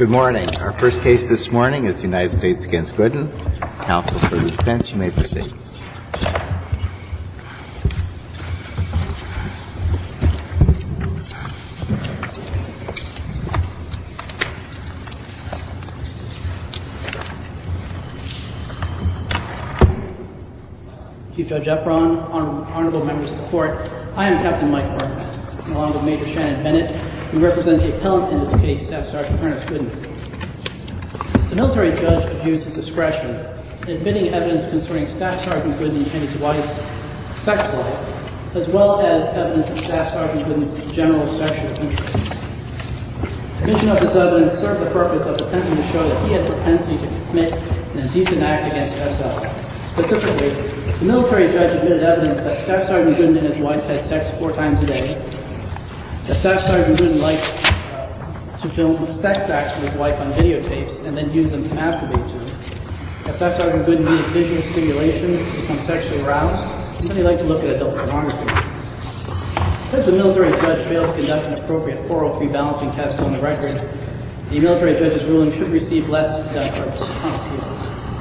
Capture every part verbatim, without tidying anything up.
Good morning. Our first case this morning is United States against Gooden. Counsel for the defense, you may proceed. Chief Judge Efron, honorable members of the court, I am Captain Mike Berman, along with Major Shannon Bennett. We represent the appellant in this case, Staff Sergeant Ernest Gooden. The military judge abused his discretion in admitting evidence concerning Staff Sergeant Gooden and his wife's sex life, as well as evidence of Staff Sergeant Gooden's general sexual interest. Admission of this evidence served the purpose of attempting to show that he had a propensity to commit an indecent act against S L. Specifically, the military judge admitted evidence that Staff Sergeant Gooden and his wife had sex four times a day, that Staff Sergeant Gooden liked uh, to film sex acts with his wife on videotapes and then use them to masturbate to, that Staff Sergeant Gooden needed visual stimulation to become sexually aroused, and then he liked to look at adult pornography. Because the military judge failed to conduct an appropriate four oh three balancing test on the record, the military judge's ruling should receive less deference on appeal.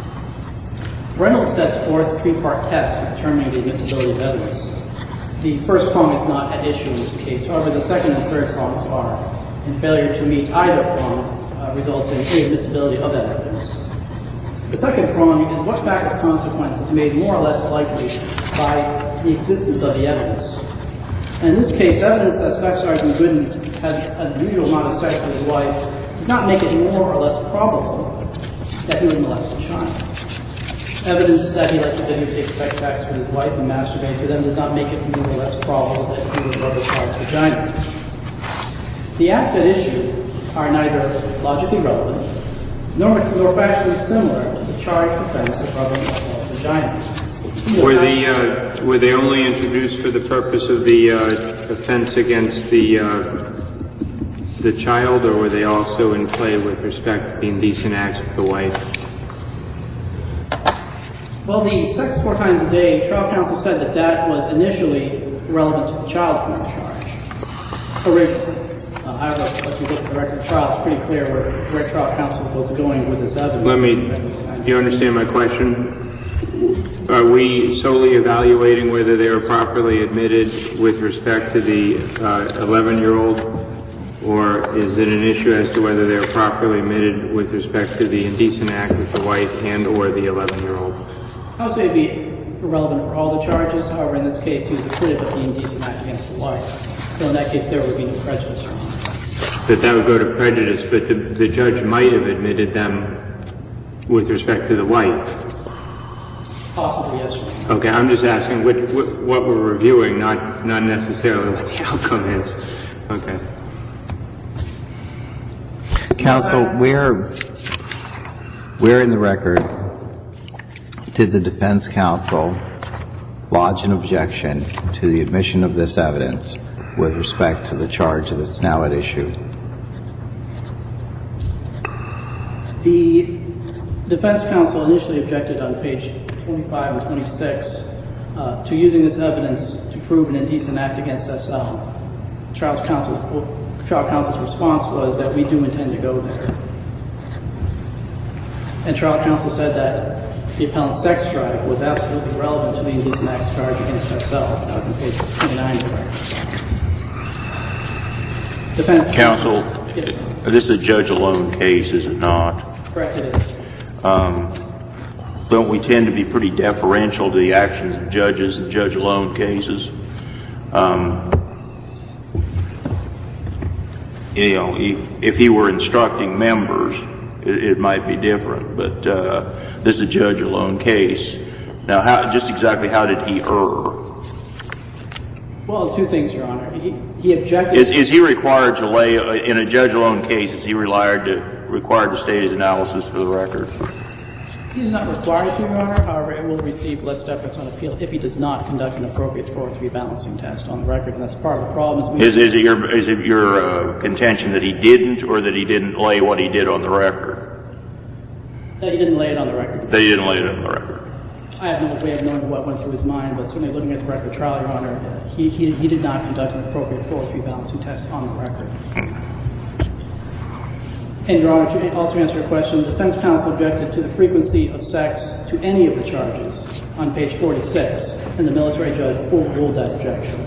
Reynolds sets forth a three-part test for determining the admissibility of evidence. The first prong is not at issue in this case. However, the second and third prongs are, and failure to meet either prong uh, results in inadmissibility of that evidence. The second prong is what fact of consequence is made more or less likely by the existence of the evidence. And in this case, evidence that Staff Sergeant Gooden has an unusual amount of sex with his wife does not make it more or less probable that he would molest a child. Evidence that he liked to videotape sex acts with his wife and masturbate to them does not make it more or less probable that he would rub a child's vagina. The acts at issue are neither logically relevant nor, nor factually similar to the charged offense of rubbing a child's vagina. Were, the, uh, were they only introduced for the purpose of the uh, offense against the uh, the child, or were they also in play with respect to the indecent acts with the wife? Well, the sex four times a day, trial counsel said that that was initially relevant to the child porn charge, originally. Uh, however, as we look at the record of the trial, it's pretty clear where, where trial counsel was going with this evidence. Let me, do you understand my question? Are we solely evaluating whether they were properly admitted with respect to the uh, eleven-year-old, or is it an issue as to whether they were properly admitted with respect to the indecent act with the wife and or the eleven-year-old? I would say it would be irrelevant for all the charges. However, in this case, he was acquitted of the indecent act against the wife. So in that case, there would be no prejudice. That that would go to prejudice, but the, the judge might have admitted them with respect to the wife. Possibly, yes, sir. Okay, I'm just asking what, what, what we're reviewing, not not necessarily what the outcome is. Okay. Counsel, where, where in the record did the defense counsel lodge an objection to the admission of this evidence with respect to the charge that's now at issue? The defense counsel initially objected on page twenty-five and twenty-six uh, to using this evidence to prove an indecent act against S L. Trial counsel, well, trial counsel's response was that we do intend to go there. And trial counsel said that the appellant's sex drive was absolutely relevant to the indecent acts charge against S L. That was on page twenty-nine of the record. Defense counsel, yes, this is a judge-alone case, is it not? Correct, it is. Um, don't we tend to be pretty deferential to the actions of judges in judge-alone cases? Um, you know, if, if he were instructing members, it, it might be different, but uh, this is a judge-alone case. Now, how, just exactly how did he err? Well, two things, Your Honor. He, he objected. Is, is he required to lay, uh, in a judge-alone case, is he required to, required to state his analysis for the record? He's not required to, Your Honor. However, it will receive less deference on appeal if he does not conduct an appropriate four oh three balancing test on the record, and that's part of the problem. Is, is it your, is it your uh, contention that he didn't, or that he didn't lay what he did on the record? That he didn't lay it on the record. That he didn't lay it on the record. I have no way of knowing what went through his mind, but certainly looking at the record trial, Your Honor, he, he, he did not conduct an appropriate four oh three balancing test on the record. And, Your Honor, to also answer your question, the defense counsel objected to the frequency of sex to any of the charges on page forty-six, and the military judge overruled that objection.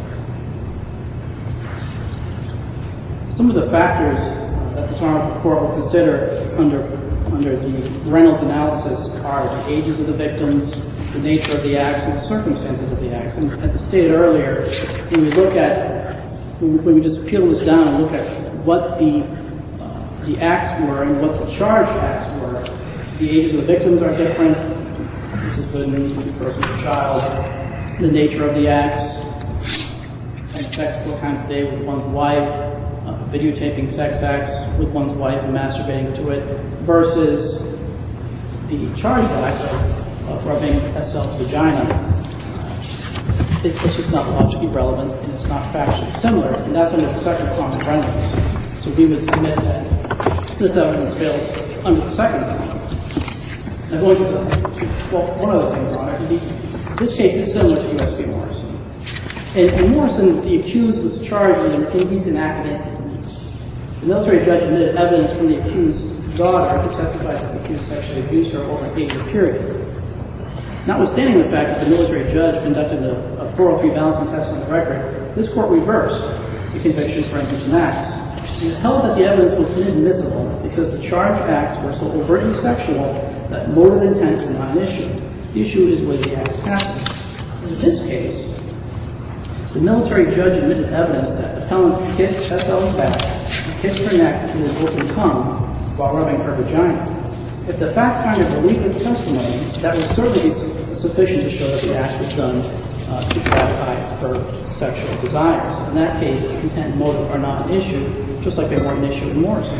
Some of the factors that this honorable court will consider under, under the Reynolds analysis are the ages of the victims, the nature of the acts, and the circumstances of the acts. And as I stated earlier, when we look at, when we just peel this down and look at what the the acts were and what the charged acts were, the ages of the victims are different. This is good news for the person or child. The nature of the acts, having sex four times a day with one's wife, uh, videotaping sex acts with one's wife and masturbating to it, versus the charged act of, of rubbing S L's vagina. It, it's just not logically relevant and it's not factually similar, and that's under the second prong of Reynolds. So we would submit that this evidence fails under the second prong. Now going to the, to, well, one other thing, Your Honor, the, this case is similar to U S v Morrison. In, in Morrison, the accused was charged with an indecent act of incidents. The military judge admitted evidence from the accused's daughter who testified that the accused sexually abused her over an eight-year period. Notwithstanding the fact that the military judge conducted a, a four oh three balancing test on the record, this court reversed the convictions for indecent acts. It was held that the evidence was inadmissible because the charged acts were so overtly sexual that motive intent was not an issue. The issue is whether the acts happened. In this case, the military judge admitted evidence that the appellant kissed S L's back and kissed her neck with his open tongue while rubbing her vagina. If the fact finder believed his testimony, that would certainly be su- sufficient to show that the act was done uh, to gratify her sexual desires. In that case, intent and motive are not an issue, just like they weren't an issue in Morrison.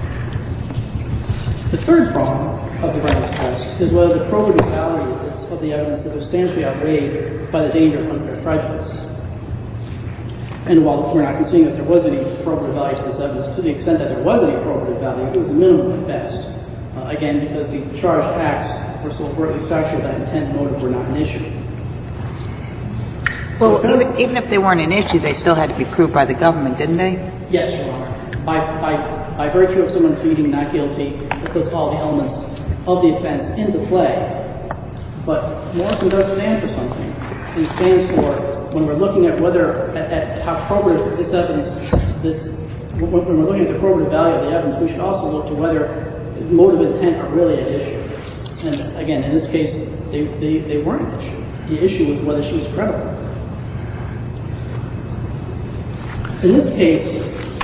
The third prong of the Reynolds test is whether the probative value of the evidence is substantially outweighed by the danger of unfair prejudice. And while we're not conceding that there was any probative value to this evidence, to the extent that there was any probative value, it was a minimum at best. Uh, again, because the charged acts were so overtly sexual that intent and motive were not an issue. Well, so even, even if they weren't an issue, they still had to be proved by the government, didn't they? Yes, Your Honor. By, by, by virtue of someone pleading not guilty, it puts all the elements of the offense into play. But Morrison does stand for something. It stands for, when we're looking at whether, at, at how probative this evidence, this, when we're looking at the probative value of the evidence, we should also look to whether motive and intent are really an issue. And again, in this case, they, they, they weren't an issue. The issue was whether she was credible. In this case,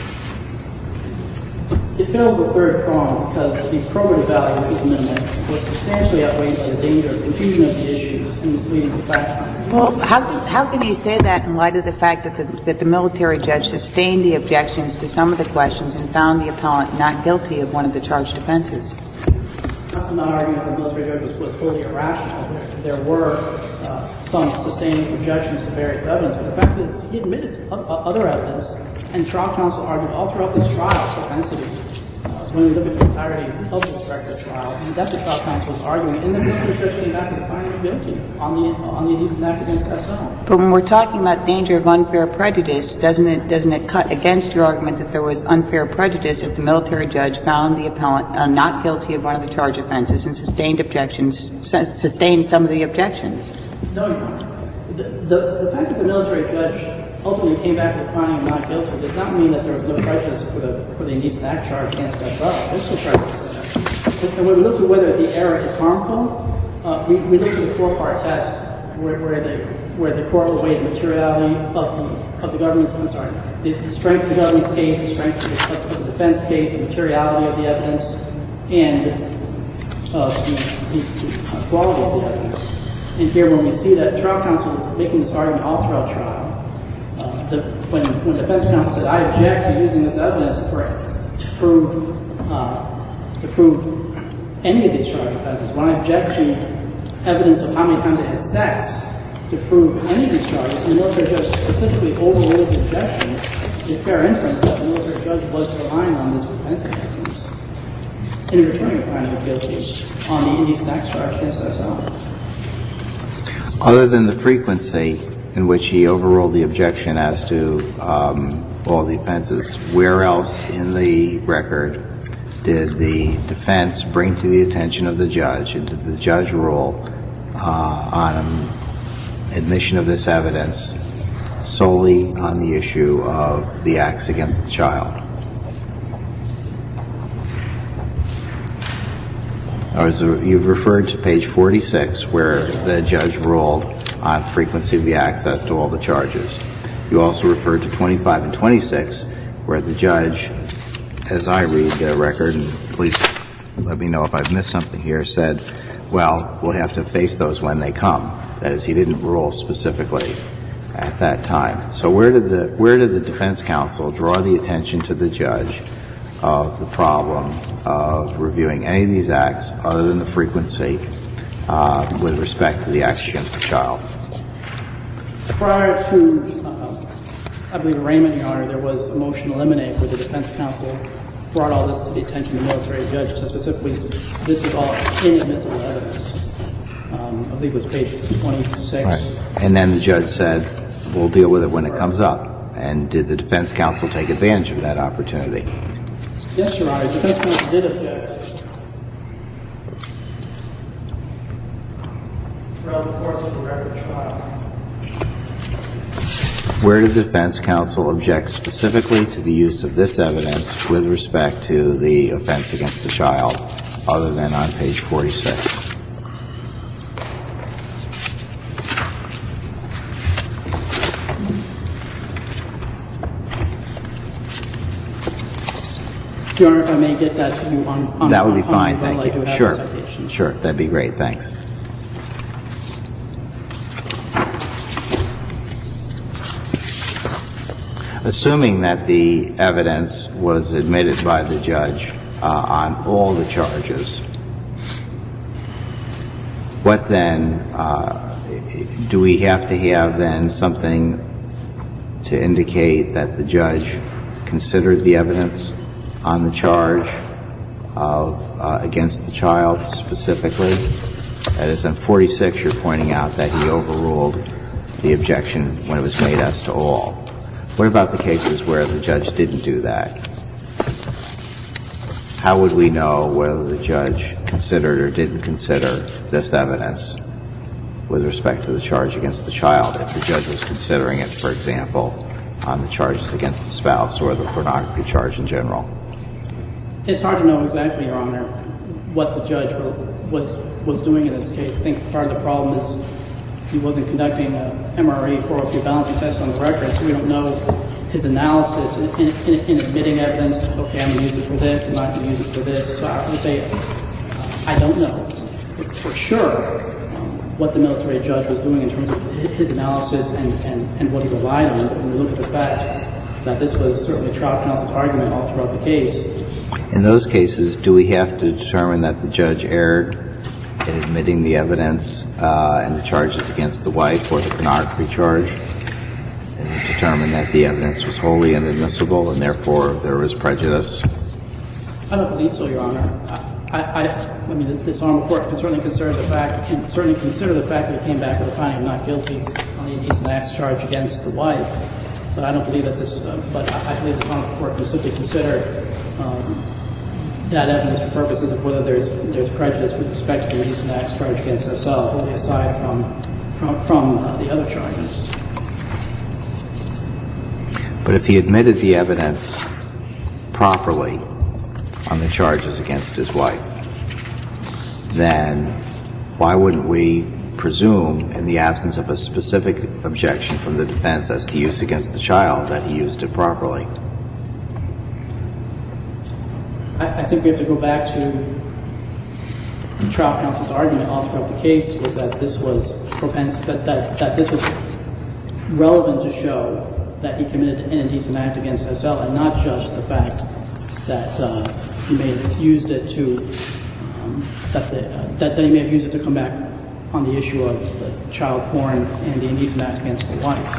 it fails the third prong because the probative value, which was minimal, was substantially outweighed by the danger of confusion of the issues and misleading the fact finder. Well, how can, how can you say that in light of the fact that the, that the military judge sustained the objections to some of the questions and found the appellant not guilty of one of the charged offenses? I'm not arguing that the military judge was, was wholly irrational. There, there were uh, some sustaining objections to various evidence, but the fact is he admitted to other evidence, and trial counsel argued all throughout this trial propensity. Uh, when we look at the entirety of this record trial, and that's what trial counsel was arguing, and the military judge came back and found him guilty on the on the indecent act against S L. But when we're talking about danger of unfair prejudice, doesn't it doesn't it cut against your argument that there was unfair prejudice if the military judge found the appellant uh, not guilty of one of the charged offenses and sustained objections, su- sustained some of the objections? No, Your Honor. The, the, the fact that the military judge ultimately came back with finding him not guilty did not mean that there was no prejudice for the for the indecent act charge against S L. There's still prejudice there. And when we look at whether the error is harmful, uh, we, we look at the four-part test where, where the where the court will weigh the materiality of the of the government's I'm sorry, the, the strength of the government's case, the strength of the, of the defense case, the materiality of the evidence, and uh, the, the, the quality of the evidence. And here, when we see that trial counsel was making this argument all throughout trial, uh, the, when, when defense counsel said, "I object to using this evidence for to prove uh, to prove any of these charged offenses," when I object to evidence of how many times they had sex to prove any of these charges, and the military judge specifically overruled the objection, the fair inference that the military judge was relying on this propensity evidence in returning finding him guilty on the indecent act charge against S L. Other than the frequency in which he overruled the objection as to um, all the offenses, where else in the record did the defense bring to the attention of the judge, and did the judge rule uh, on admission of this evidence solely on the issue of the acts against the child? Or is there, you've referred to page forty-six, where the judge ruled on frequency of the access to all the charges. You also referred to twenty-five and twenty-six, where the judge, as I read the record, and please let me know if I've missed something here, said, well, we'll have to face those when they come. That is, he didn't rule specifically at that time. So where did the where did the defense counsel draw the attention to the judge of the problem of reviewing any of these acts other than the frequency uh, with respect to the acts against the child? Prior to, uh, I believe, arraignment, Your Honor, there was a motion to eliminate where the defense counsel brought all this to the attention of the military judge, so specifically this is all inadmissible evidence. Um, I believe it was page twenty-six. Right. And then the judge said, we'll deal with it when it comes up. And did the defense counsel take advantage of that opportunity? Yes, Your Honor. The defense counsel did object throughout the course of the record trial. Where did the defense counsel object specifically to the use of this evidence with respect to the offense against the child, other than on page forty-six? Your Honor, if I may get that to you on, on that would be on, fine, on thank I you. do have Sure, the citation. sure, that'd be great, thanks. Assuming that the evidence was admitted by the judge uh, on all the charges, what then, uh, do we have to have then something to indicate that the judge considered the evidence on the charge of uh, against the child specifically? That is, on forty-six, you're pointing out that he overruled the objection when it was made as to all. What about the cases where the judge didn't do that? How would we know whether the judge considered or didn't consider this evidence with respect to the charge against the child, if the judge was considering it, for example, on the charges against the spouse or the pornography charge in general? It's hard to know exactly, Your Honor, what the judge was was doing in this case. I think part of the problem is he wasn't conducting a M R E four oh three balancing test on the record, so we don't know his analysis in, in, in admitting evidence. Okay, I'm going to use it for this, I'm not going to use it for this. So I would say uh, I don't know for, for sure um, what the military judge was doing in terms of his analysis and, and, and what he relied on. But when we look at the fact that this was certainly trial counsel's argument all throughout the case. In those cases, do we have to determine that the judge erred in admitting the evidence uh, and the charges against the wife or the pornography charge, and determine that the evidence was wholly inadmissible and therefore there was prejudice? I don't believe so, Your Honor. I, I, I mean, this honorable court can certainly consider the fact can certainly consider the fact that he came back with a finding of not guilty on the indecent acts charge against the wife. But I don't believe that this. Uh, but I, I believe the honorable court can simply consider um, that evidence for purposes of whether there's there's prejudice with respect to the indecent acts charge against S L, wholly aside from from, from uh, the other charges. But if he admitted the evidence properly on the charges against his wife, then why wouldn't we presume, in the absence of a specific objection from the defense as to use against the child, that he used it properly? I, I think we have to go back to the trial counsel's argument all throughout the case was that this was propens- that, that, that this was relevant to show that he committed an indecent act against S L, and not just the fact that uh, he may have used it to um, that, the, uh, that that he may have used it to come back on the issue of the child porn and the indecent act against the wife.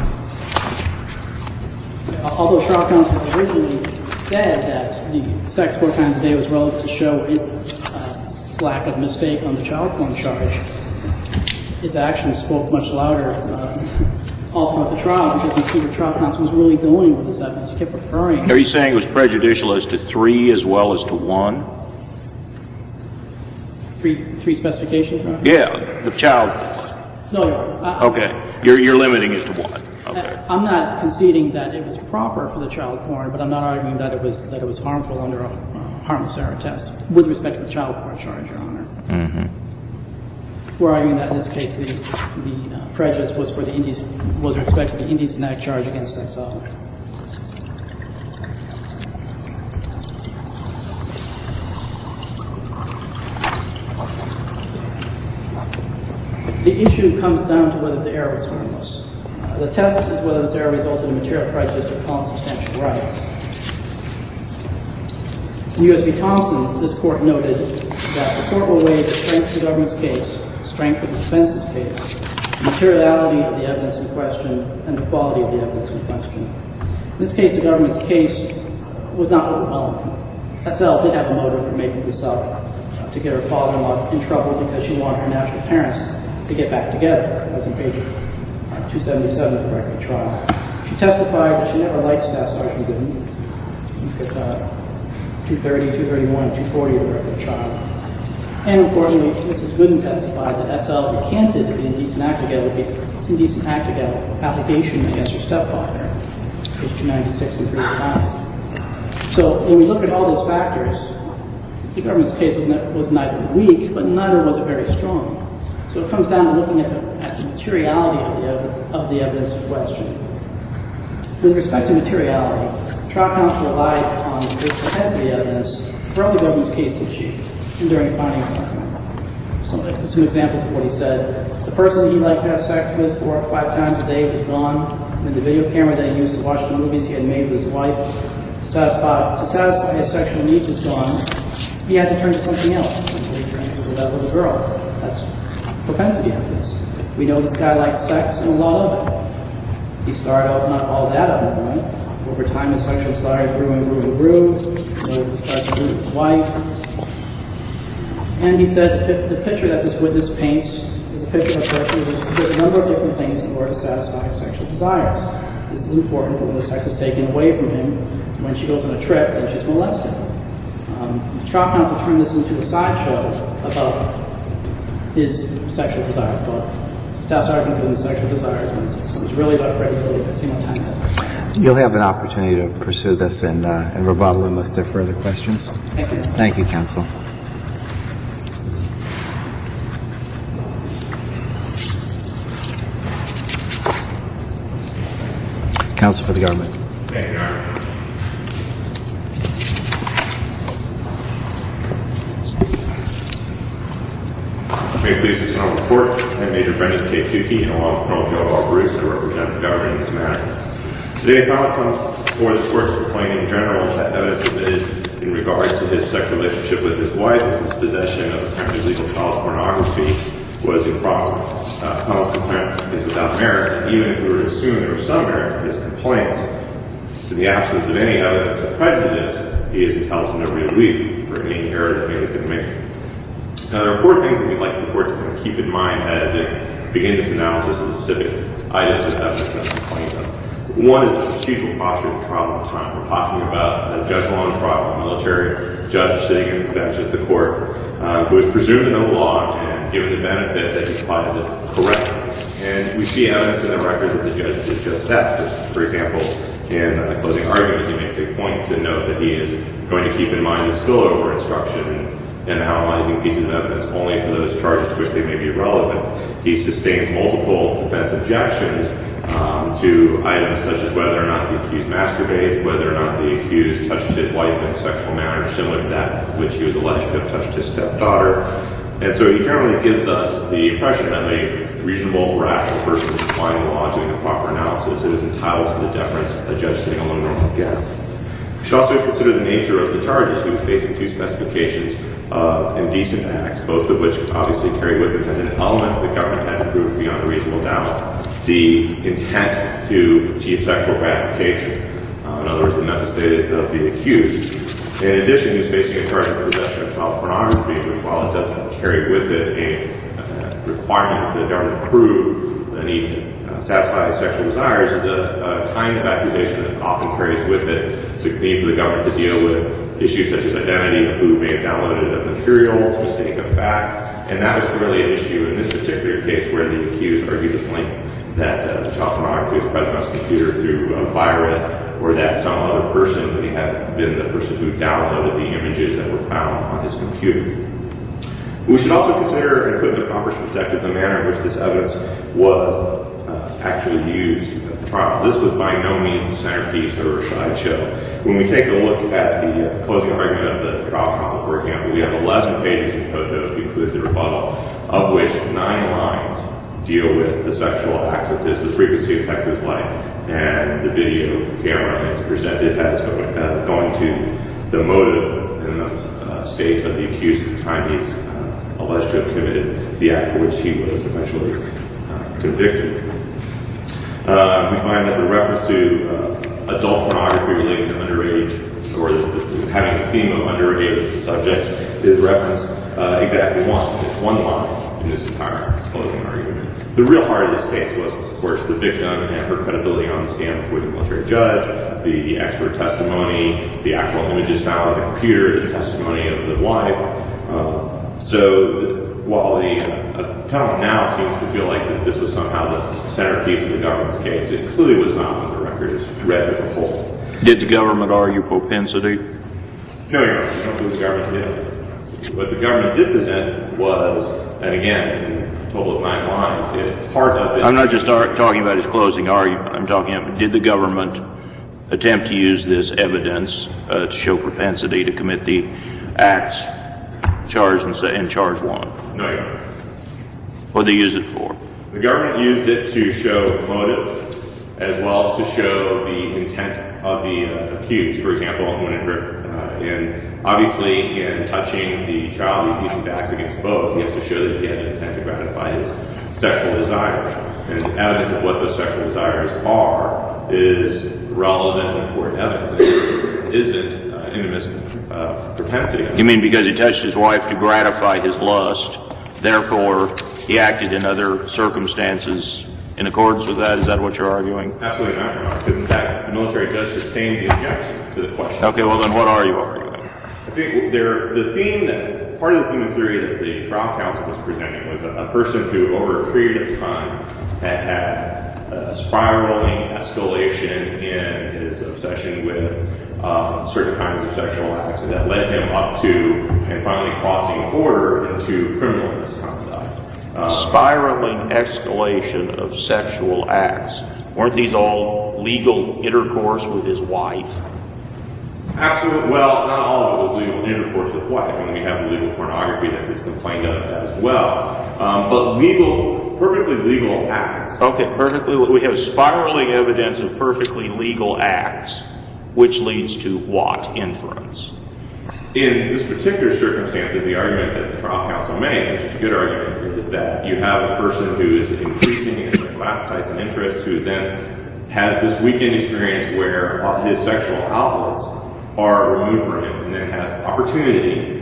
Although trial counsel originally said that the sex four times a day was relevant to show uh, lack of mistake on the child porn charge, his actions spoke much louder uh, all throughout the trial, because we see where trial counsel was really going with this evidence. He kept referring. Are you saying it was prejudicial as to three as well as to one? Three, three specifications, right? Yeah, the child. No, Your Honor. I- Okay, you're you're limiting it to one. Okay. I'm not conceding that it was proper for the child porn, but I'm not arguing that it was that it was harmful under a uh, harmless error test with respect to the child porn charge, Your Honor. Mm-hmm. We're arguing that in this case the the uh, prejudice was for the indec- was with respect to the indecent act charge against S L. The issue comes down to whether the error was harmless. Uh, the test is whether this error resulted in material prejudice to appellant's substantial rights. In U S v. Thompson, this court noted that the court will weigh the strength of the government's case, the strength of the defense's case, the materiality of the evidence in question, and the quality of the evidence in question. In this case, the government's case was not overwhelming. S L did have a motive for making this up, uh, to get her father-in-law in trouble because she wanted her natural parents to get back together, as in page uh, two seventy-seven of the record trial. She testified that she never liked Staff Sergeant Gooden. You could, uh, two thirty, two thirty-one, two forty of the record trial. And importantly, Missus Gooden testified that S L recanted the indecent act indecent act allegation against her stepfather, page two ninety-six and three eighty-five. So when we look at all those factors, the government's case was, ne- was neither weak, but neither was it very strong. So it comes down to looking at the, at the materiality of the, ev- of the evidence in question. With respect to materiality, trial counsel relied on the propensity evidence throughout the government's case in chief and during the findings argument. Some, some examples of what he said. The person he liked to have sex with four or five times a day was gone, and the video camera that he used to watch the movies he had made with his wife to satisfy, to satisfy his sexual needs was gone. He had to turn to something else until he turned to that little girl. That's propensity evidence. We know this guy liked sex and a lot of it. He started off not all that abnormal. Over time, his sexual desire grew and grew and grew. You know, he started to lose his wife. And he said that the picture that this witness paints is a picture of a person who does a number of different things in order to satisfy his sexual desires. This is important for when the sex is taken away from him. When she goes on a trip, then she's molested. Um, trial counsel turned this into a sideshow about his sexual desires, but Staff Sergeant Gooden's sexual desires, but it's, it's really about credibility. Let's see what time has expired. You'll have an opportunity to pursue this in, uh, in rebuttal unless there are further questions. Thank you. Thank you, counsel. Counsel for the government. Thank you, Your Honor. May it please this Honorable Court, I'm Major Brendan K. Tukey, and along with Colonel Joe L. Bruce, I represent the government in this matter. Today, the appellant comes before this Court to complain in general that evidence submitted in regard to his sexual relationship with his wife and his possession of apparently illegal child pornography was improper. Uh, appellant's complaint is without merit, and even if we were to assume there was some merit to his complaints, in the absence of any evidence of prejudice, he is entitled to no relief for any error that may have been made. Now, there are four things that we'd like the Court to kind of keep in mind as it begins its analysis of specific items of evidence that's complained of. One is the procedural posture of the trial at the time. We're talking about a judge on trial, a military judge sitting in the bench at the court, uh, who is presumed to know the law and given the benefit that he applies it correctly. And we see evidence in the record that the judge did just that. For example, in the closing argument, he makes a point to note that he is going to keep in mind the spillover instruction and analyzing pieces of evidence only for those charges to which they may be relevant. He sustains multiple defense objections um, to items such as whether or not the accused masturbates, whether or not the accused touched his wife in a sexual manner similar to that which he was alleged to have touched his stepdaughter. And so he generally gives us the impression that a reasonable, rational person is applying the law, doing the proper analysis, who is entitled to the deference a judge sitting alone normally gets. We should also consider the nature of the charges. He was facing two specifications of indecent acts, both of which obviously carry with it as an element the government had to prove beyond a reasonable doubt the intent to achieve sexual gratification. Uh, in other words, the mental state of the accused. In addition, he was facing a charge of possession of child pornography, which, while it doesn't carry with it a uh, requirement that the government prove the need to uh, satisfy sexual desires is a, a kind of accusation that often carries with it the need for the government to deal with issues such as identity of who may have downloaded the materials, mistake of fact, and that was clearly an issue in this particular case where the accused argued at length that uh, child pornography was present on his computer through a virus, or that some other person may have been the person who downloaded the images that were found on his computer. We should also consider and put into proper perspective the manner in which this evidence was uh, actually used at the trial. This was by no means a centerpiece or a sideshow. When we take a look at the uh, closing argument of the trial counsel, for example, we have eleven pages in photos, we include the rebuttal, of which nine lines deal with the sexual acts with his, the frequency of sex with his wife, and the video camera, and it's presented as going, uh, going to the motive and the uh, state of the accused at the time he's uh, alleged to have committed the act for which he was eventually uh, convicted. Uh, we find that the reference to uh, adult pornography relating to underage, or the, the, having the theme of underage as the subject, is referenced uh, exactly once. It's one line in this entire closing argument. The real heart of this case was, of course, the victim and her credibility on the stand before the military judge, the expert testimony, the actual images found on the computer, the testimony of the wife. Uh, so the, while the uh, appellant now seems to feel like that this was somehow the centerpiece of the government's case, it clearly was not when the record is read as a whole. Did the government argue propensity? No, Your Honor. I don't believe the government did. What the government did present was, and again, in a total of nine lines, it, part of it... I'm not just ar- talking about his closing argument. I'm talking about, did the government attempt to use this evidence uh, to show propensity to commit the acts charged in, in charge one? No, Your Honor. What did they use it for? The government used it to show motive, as well as to show the intent of the uh, accused. For example, when it, uh, in obviously in touching the child, indecent acts against both, he has to show that he had an intent to gratify his sexual desires. And evidence of what those sexual desires are is relevant and important evidence. It isn't uh, intimate uh, propensity. You mean because he touched his wife to gratify his lust, therefore he acted in other circumstances in accordance with that? Is that what you're arguing? Absolutely not, Your Honor, because in fact the military judge sustained the objection to the question. Okay, well then what are you arguing? I think there, the theme that, part of the theme and theory that the trial counsel was presenting was a, a person who over a period of time had had a spiraling escalation in his obsession with um, certain kinds of sexual acts, and that led him up to and finally crossing the border into criminal misconduct. Um, Spiraling escalation of sexual acts. Weren't these all legal intercourse with his wife? Absolutely. Well, not all of it was legal intercourse with wife. I mean, we have legal pornography that is complained of as well. Um, but legal, perfectly legal acts. Okay, perfectly. We have spiraling evidence of perfectly legal acts, which leads to what inference? In this particular circumstance, the argument that the trial counsel makes, which is a good argument, is that you have a person who is increasing in sexual appetites and interests, who then has this weekend experience where his sexual outlets are removed from him, and then has opportunity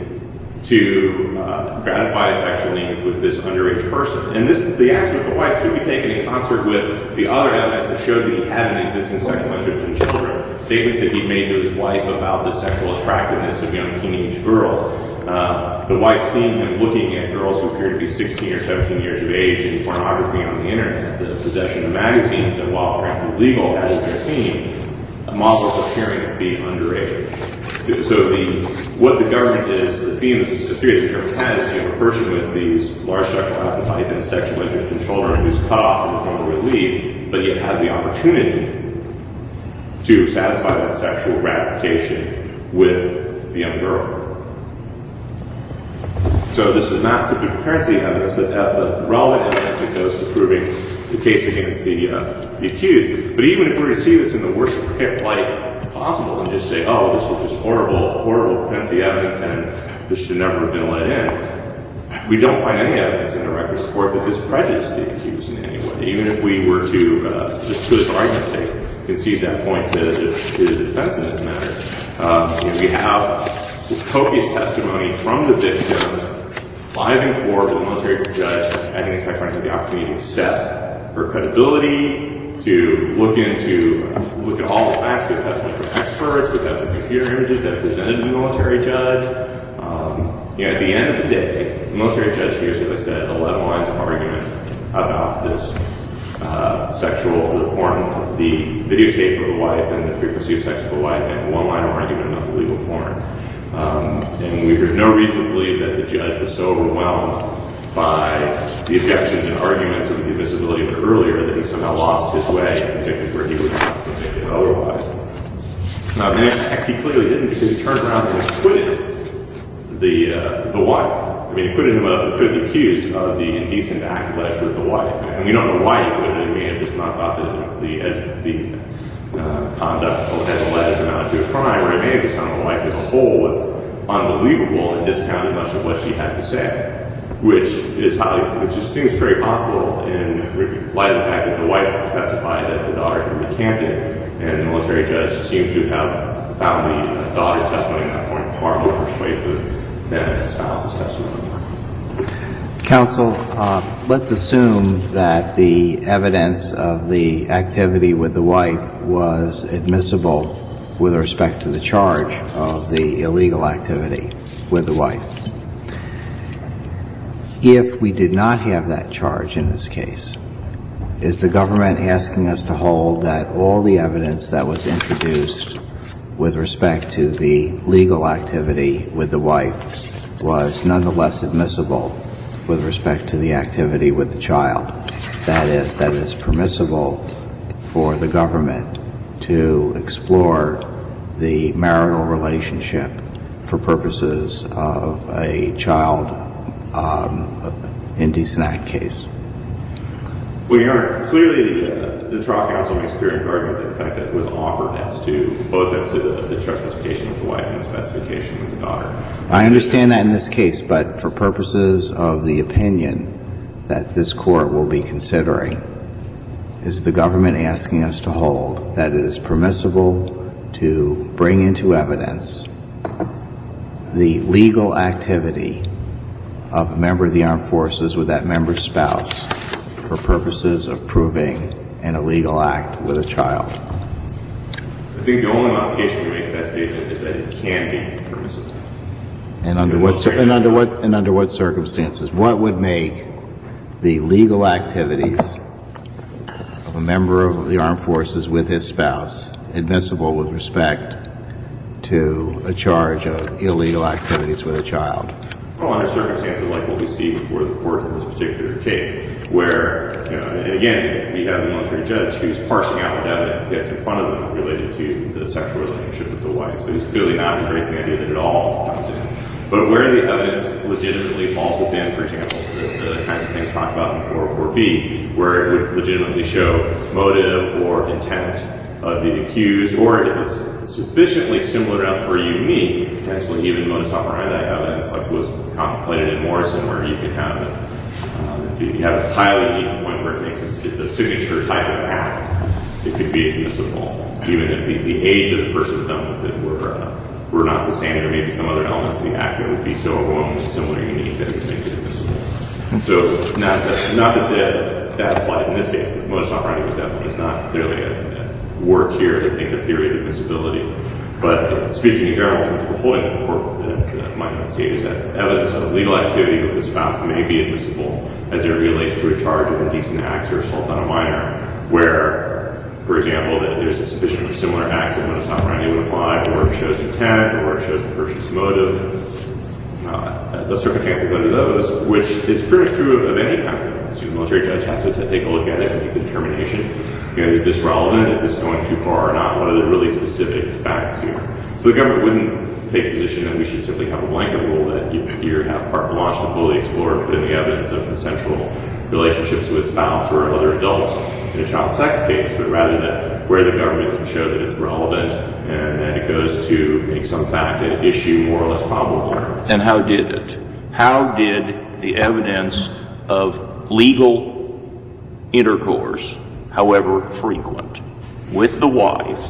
to uh, gratify his sexual needs with this underage person. And this, the acts with the wife should be taken in concert with the other evidence that showed that he had an existing sexual interest in children. Statements that he made to his wife about the sexual attractiveness of young teenage girls. Uh, the wife seeing him looking at girls who appear to be sixteen or seventeen years of age in pornography on the internet, the possession of magazines that, while apparently legal, that is their theme, models appearing to be underage. So the what the government is, the theme, the theory that the government has is you have a person with these large sexual appetites and a sexual interest in children who's cut off from his normal relief, but yet has the opportunity to satisfy that sexual gratification with the young girl. So this is not simply propensity evidence, but, uh, but relevant evidence that goes to proving the case against the uh, the accused. But even if we were to see this in the worst light possible and just say, oh, this was just horrible, horrible propensity evidence and this should never have been let in, we don't find any evidence in the record to support that this prejudiced the accused in any way. Even if we were to, uh, just for this argument's sake, concede that point to, to, to the defense in this matter. Um, you know, we have copious testimony from the victim live in court with the military judge. I think Inspector has the opportunity to assess her credibility, to look into, uh, look at all the facts, with testimony from experts, with the computer images that presented to the military judge. Um, you know, at the end of the day, the military judge hears, as I said, eleven lines of argument about this uh, sexual, the porn, the videotape of the wife and the frequency of sex with the wife, and one line of argument about the legal porn. Um, and we, there's no reason to believe that the judge was so overwhelmed by the objections and arguments of the admissibility of it earlier that he somehow lost his way and convicted where he would not have convicted otherwise. Now, in fact, he clearly didn't, because he turned around and acquitted the uh, the wife. I mean, acquitted him of, acquitted the accused of the indecent act alleged with the wife. And we don't know why he acquitted him. He may have just not thought that the the uh, conduct as alleged amounted to a crime, or he may have just found the wife as a whole was unbelievable and discounted much of what she had to say. Which is highly, which is, seems very possible in light of the fact that the wife testified that the daughter had recanted, and the military judge seems to have found the daughter's testimony at that point far more persuasive than the spouse's testimony. Counsel, uh, let's assume that the evidence of the activity with the wife was admissible with respect to the charge of the illegal activity with the wife. If we did not have that charge in this case, is the government asking us to hold that all the evidence that was introduced with respect to the legal activity with the wife was nonetheless admissible with respect to the activity with the child? That is, that it is permissible for the government to explore the marital relationship for purposes of a child Um, indecent act case? Well, Your Honor, clearly the, uh, the trial counsel makes clear in argument that the fact that it was offered as to, both as to the, the charge specification with the wife and the specification with the daughter. I understand that in this case, but for purposes of the opinion that this court will be considering, is the government asking us to hold that it is permissible to bring into evidence the legal activity of a member of the armed forces with that member's spouse for purposes of proving an illegal act with a child? I think the only modification we make to that statement is that it can be permissible. And under what cir- and under what and under what circumstances? What would make the legal activities of a member of the armed forces with his spouse admissible with respect to a charge of illegal activities with a child? Well, under circumstances like what we see before the court in this particular case, where, you know, and again, we have the military judge who's parsing out what evidence gets in front of them related to the sexual relationship with the wife. So he's clearly not embracing the idea that it all comes in. But where the evidence legitimately falls within, for example, the, the kinds of things talked about in four oh four B, where it would legitimately show motive or intent of the accused, or if it's sufficiently similar enough or unique, potentially even modus operandi evidence, like was contemplated in Morrison, where you can have, um, if you have a highly unique point where it makes a, it's a signature type of act, it could be admissible, even if the, the age of the person's done with it were uh, were not the same. There may be some other elements of the act that would be so overwhelmingly similar and unique that it would make it admissible. So, not that, not that the, that applies in this case. The modus operandi was definitely is not clearly a, a work here as I think a theory of admissibility. But speaking in general, in terms of the holding of the court, that might state is that evidence of legal activity with the spouse may be admissible as it relates to a charge of indecent acts or assault on a minor, where, for example, that there's a sufficiently similar acts that modus operandi would apply, or it shows intent, or it shows the person's motive. Uh, the circumstances under those, which is pretty much true of any kind of evidence. The military judge has to take a look at it and make the determination. You know, is this relevant? Is this going too far or not? What are the really specific facts here? So the government wouldn't take a position that we should simply have a blanket rule that you, you have carte blanche to fully explore and put in the evidence of consensual relationships with spouse or other adults in a child sex case, but rather that where the government can show that it's relevant and that it goes to make some fact an issue more or less probable. And how did it? How did the evidence of legal intercourse, however frequent, with the wife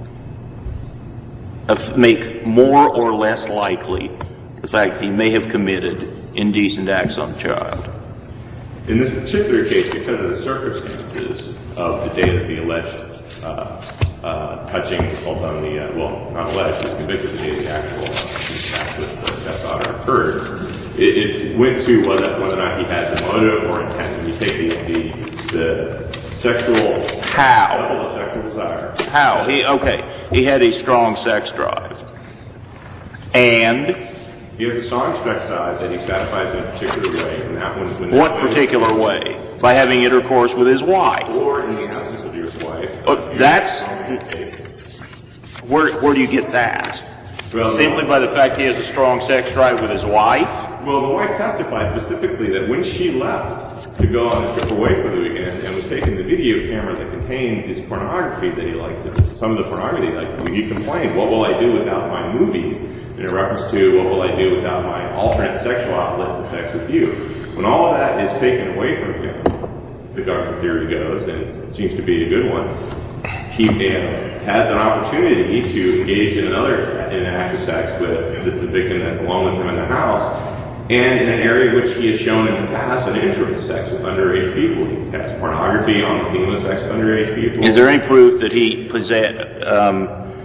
make more or less likely the fact he may have committed indecent acts on the child? In this particular case, because of the circumstances of the day that the alleged uh, uh, touching assault on the, uh, well, not alleged, he was convicted the day the actual attack with the stepdaughter occurred, it, it went to whether, whether or not he had the motive or intent. When you take the, the, the sexual How? level of sexual desire. How? He, okay, he had a strong sex drive. And He has a strong sex drive that he satisfies in a particular way. And that one, when what that way- particular way? By having intercourse with his wife. Or in the absence of his wife. Oh, that's, where, where do you get that? Well, Simply by the fact he has a strong sex drive with his wife? Well, the wife testified specifically that when she left to go on a trip away for the weekend and was taking the video camera that contained this pornography that he liked, some of the pornography that he liked, he complained, what will I do without my movies? In a reference to, what will I do without my alternate sexual outlet to sex with you? When all of that is taken away from him, the government theory goes, and it seems to be a good one, he uh, has an opportunity to engage in another in an act of sex with the, the victim that's along with him in the house, and in an area which he has shown in the past an interest in sex with underage people. He has pornography on the theme of sex with underage people. Is there any proof that he possessed, um,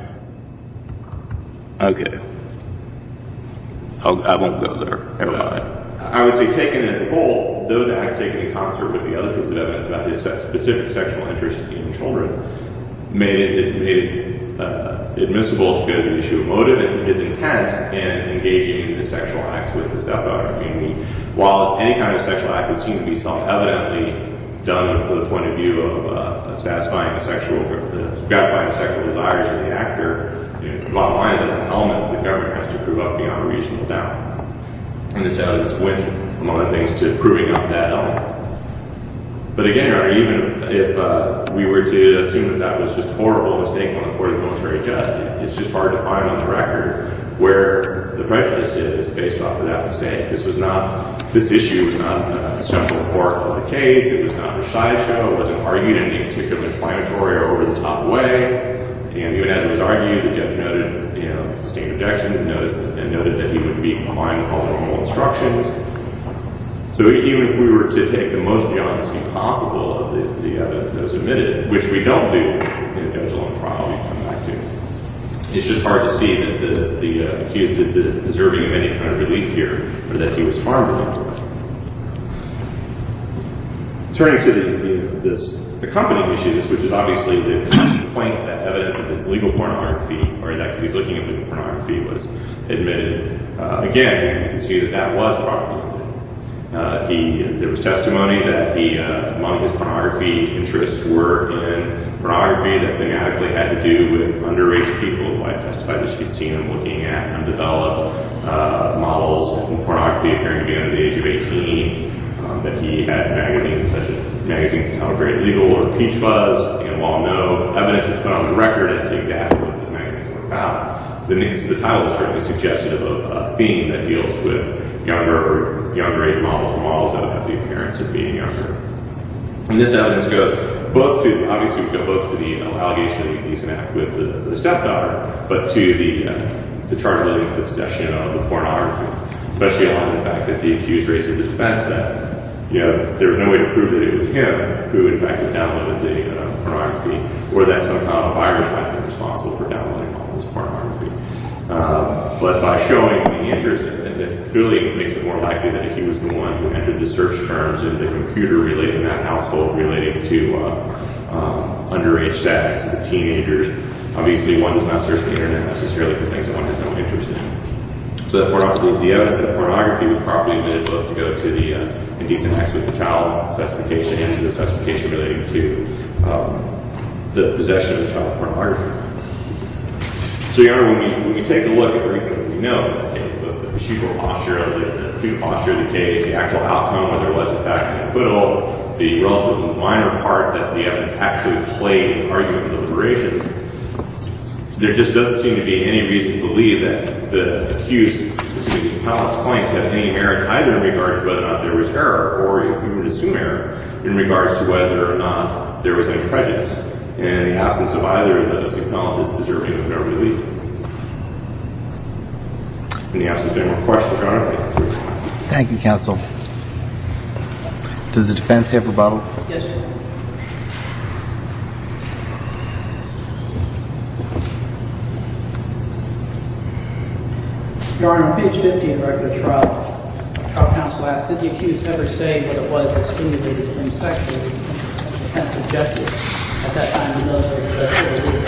okay. I'll, I won't go there. Never mind. I would say, taken as a whole, those acts taken in concert with the other piece of evidence about his sex, specific sexual interest in children made it, it made it uh, admissible to go to the issue of motive and to his intent in engaging in the sexual acts with his stepdaughter. I mean, we, while any kind of sexual act would seem to be self-evidently done with the point of view of, uh, of satisfying the sexual, the, gratifying the sexual desires of the actor, you know, bottom line is that's an element that the government has to prove up beyond a reasonable doubt. And this evidence went, among other things, to proving up that element. But again, Your Honor, even if uh, we were to assume that that was just a horrible mistake on the part of the military judge, it's just hard to find on the record where the prejudice is based off of that mistake. This was not, this issue was not a central part of the case. It was not a sideshow. It wasn't argued in any particular inflammatory or over-the-top way. And even as it was argued, the judge noted, you know, sustained objections and, noticed, and noted that he would be complying with all normal instructions. So even if we were to take the most honest view possible of the, the evidence that was admitted, which we don't do in a judge-alone trial, we come back to, it's just hard to see that the, the uh, accused is deserving of any kind of relief here, or that he was harmed in any way. Turning to the, the, this accompanying issues, which is obviously the complaint that evidence of his legal pornography, or his activities looking at legal pornography, was admitted. Uh, again, you can see that that was properly admitted. Uh, he, there was testimony that he, uh, among his pornography interests were in pornography that thematically had to do with underage people. The wife testified that she had seen him looking at undeveloped uh, models and pornography appearing to be under the age of eighteen. Um, that he had magazines such as magazines entitled Great Legal or Peach Fuzz, and while no evidence was put on the record as to exactly what the magazines were about, the, the titles are certainly suggestive of a theme that deals with younger or younger age models or models that have the appearance of being younger. And this evidence goes both to, obviously we go both to the allegation of the indecent act with the, the stepdaughter, but to the, uh, the charge relating to the possession of the pornography, especially along the fact that the accused raises the defense that, you know, there's no way to prove that it was him who in fact had downloaded the uh, pornography, or that somehow a virus might have been responsible for downloading all this pornography. Um, but by showing the interest in it, it clearly makes it more likely that he was the one who entered the search terms in the computer relating that household relating to uh, um, underage sex with teenagers. Obviously, one does not search the internet necessarily for things that one has no interest in. So the, porno- the evidence that pornography was properly admitted both to go to the uh, indecent acts with the child specification and to the specification relating to um, the possession of the child pornography. So, Your Honor, when we, when we take a look at everything that we know in this case, both the procedural posture of the, the procedural posture of the case, the actual outcome, whether it was in fact an acquittal, the relatively minor part that the evidence actually played in argument deliberations, there just doesn't seem to be any reason to believe that the accused, excuse me, the appellant's claims have any merit either in regards to whether or not there was error, or if we were to assume error, in regards to whether or not there was any prejudice. And in the absence of either of those, the appellant is deserving of no relief. In the absence of any more questions, Your Honor, thank you. Thank you, counsel. Does the defense have rebuttal? Yes, Your Honor. Your Honor, on page fifty of the record of trial, trial counsel asked, did the accused ever say what it was that stimulated him sexually? And the defense objected. At that time, the military judge ruled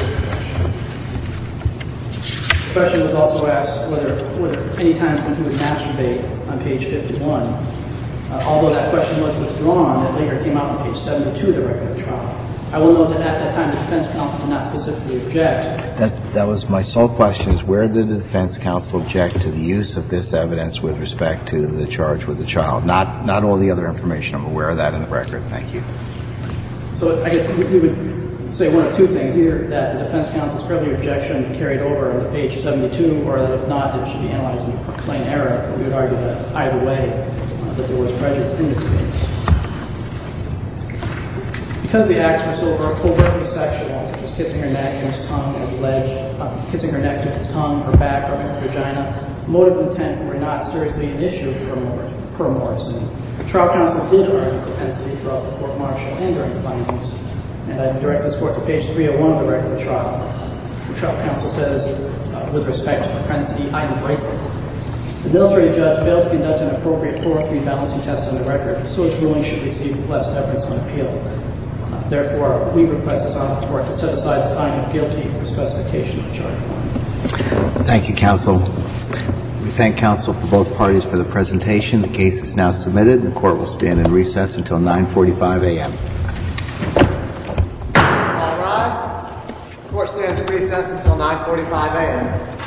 The question was also asked whether, whether any times when he would masturbate on page fifty-one. Uh, although that question was withdrawn, it later came out on page seventy-two of the record of trial. I will note that at that time, the defense counsel did not specifically object. That that was my sole question, is where did the defense counsel object to the use of this evidence with respect to the charge with the child? Not not all the other information. I'm aware of that in the record. Thank you. So I guess we would say one of two things, either that the defense counsel's earlier objection carried over on page seventy-two, or that if not, it should be analyzed in plain error. But we would argue that either way, uh, that there was prejudice in this case. Because the acts were so overtly sexual, such as kissing her neck and his tongue as alleged, uh, kissing her neck with his tongue, her back, or her vagina, motive and intent were not seriously an issue per, Mor- per Morrison. The trial counsel did argue propensity throughout the court-martial and during the findings. And I direct this court to page three oh one of the record of trial. The trial counsel says, uh, with respect to propensity, I embrace it. The military judge failed to conduct an appropriate four oh three balancing test on the record, so its ruling should receive less deference on appeal. Therefore, we request this honorable court to set aside the finding of guilty for specification of charge one. Thank you, counsel. We thank counsel for both parties for the presentation. The case is now submitted. The court will stand in recess until nine forty-five a.m. All rise. The court stands in recess until nine forty-five a.m.